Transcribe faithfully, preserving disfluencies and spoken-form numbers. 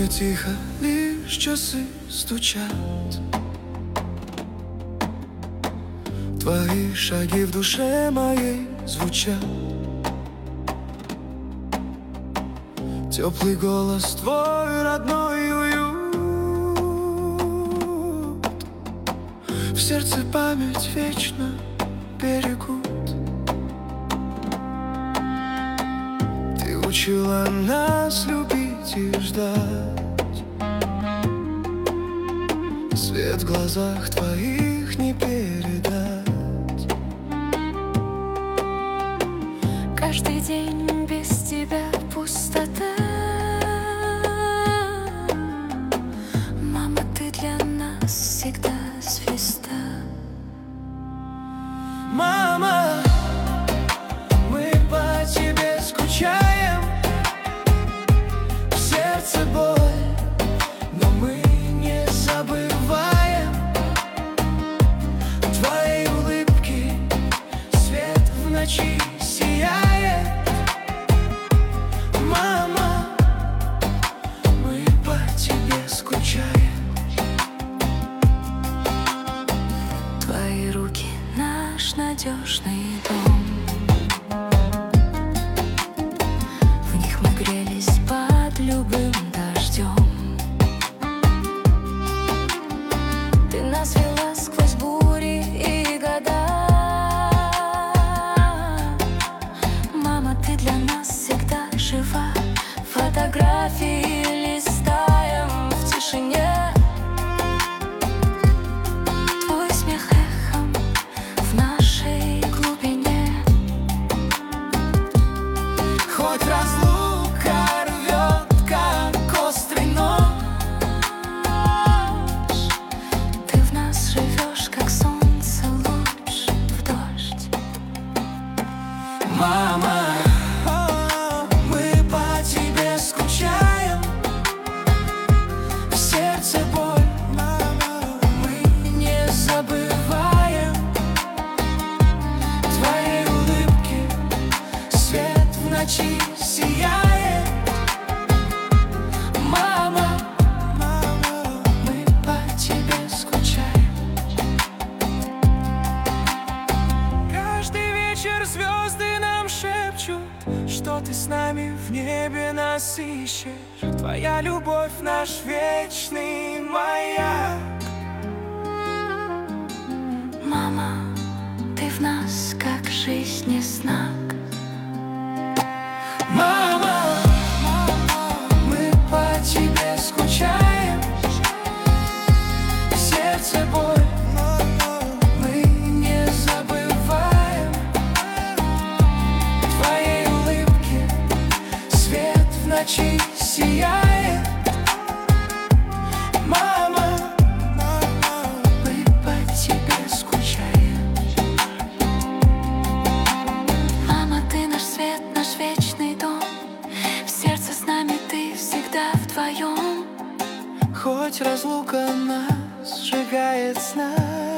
тобой тихо лишь часы стучат. Твои шаги в душе моей звучат. Теплый голос твой, родной уют. В сердце память вечно берегут. Ты учила нас любить и ждать. Свет в глазах твоих не передать. Каждый день без тебя пустота. Мама, ты для нас всегда звезда. Мама, мы по тебе скучаем. В сердце боль, но мы не забываем. Твои улыбки, свет в ночи сияет. Мама, мы по тебе скучаем. Твои руки — наш надежный дом. В них мы грелись под любым дождем. Ты нас вела сквозь бури и года. Мама, ты для нас всегда жива. Фотографии листаем в тишине. Твой смех эхом в нашей глубине. Хоть разлука рвет, как острый нож, Ты в нас живешь, как солнце луч в дождь. мама, мы по тебе скучаем. В сердце боль, мы не забываем. Твои улыбки, свет в ночи сияет. Мама, мы по тебе скучаем. Каждый вечер звезды нам шепчут, что ты с нами в небе нас ищешь. Твоя любовь — наш вечный маяк. Мама, ты в нас, как жизнь и знак. Мама, мы по тебе скучаем. В сердце боль, мы не забываем. Твои улыбки, свет в ночи сияет. Мама, мы по тебе скучаем. Мама, ты наш свет, наш вечный дом. В сердце с нами ты всегда вдвоем. Хоть разлука нас сжигает с нами.